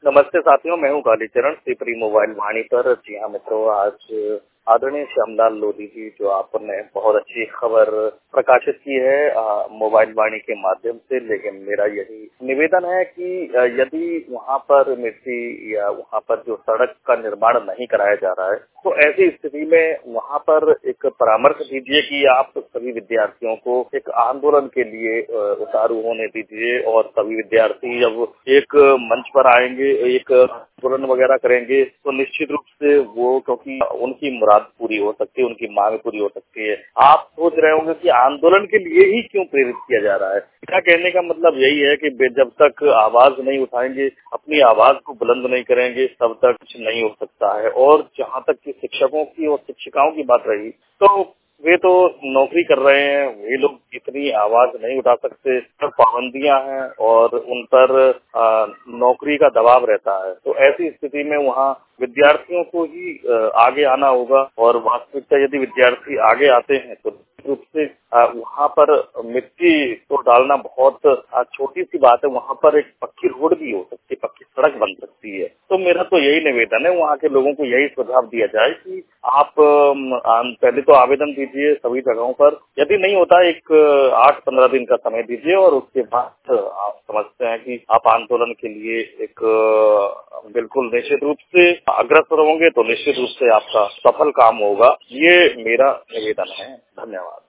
नमस्ते साथियों, मैं हूं कालीचरण सीपरी मोबाइल वाणी पर। जी हाँ मित्रों, आज आदरणीय श्यामलाल लोधी जी जो आपने बहुत अच्छी खबर प्रकाशित की है मोबाइल वाणी के माध्यम से, लेकिन मेरा यही निवेदन है कि यदि वहां पर मिट्टी या वहां पर जो सड़क का निर्माण नहीं कराया जा रहा है तो ऐसी स्थिति में वहां पर एक परामर्श दीजिए कि आप सभी विद्यार्थियों को एक आंदोलन के लिए उतारू होने दीजिए और सभी विद्यार्थी जब एक मंच पर आएंगे, एक आंदोलन वगैरह करेंगे तो निश्चित रूप से वो, क्योंकि उनकी मुराद पूरी हो सकती है, उनकी मांग पूरी हो सकती है। आप सोच रहे होंगे कि आंदोलन के लिए ही क्यों प्रेरित किया जा रहा है। क्या कहने का मतलब यही है कि जब तक आवाज नहीं उठाएंगे, अपनी आवाज को बुलंद नहीं करेंगे, तब तक कुछ नहीं हो सकता है। और जहां तक कि शिक्षकों की और शिक्षिकाओं की बात रही तो वे तो नौकरी कर रहे हैं, वे लोग इतनी आवाज नहीं उठा सकते, पर पाबंदियां हैं और उन पर नौकरी का दबाव रहता है। तो ऐसी स्थिति में वहाँ विद्यार्थियों को ही आगे आना होगा और वास्तविकता यदि विद्यार्थी आगे आते हैं तो रूप से वहाँ पर मिट्टी तो डालना बहुत छोटी सी बात है, वहाँ पर एक पक्की रोड भी हो सकती है, पक्की सड़क बन सकती है। तो मेरा तो यही निवेदन है, वहाँ के लोगों को यही सुझाव दिया जाए कि आप पहले तो आवेदन दीजिए सभी जगहों पर, यदि नहीं होता एक 8-15 दिन का समय दीजिए और उसके बाद आप समझते हैं कि आप आंदोलन के लिए एक बिल्कुल निश्चित रूप से अग्रसर होंगे तो निश्चित रूप से आपका सफल काम होगा। ये मेरा निवेदन है। धन्यवाद।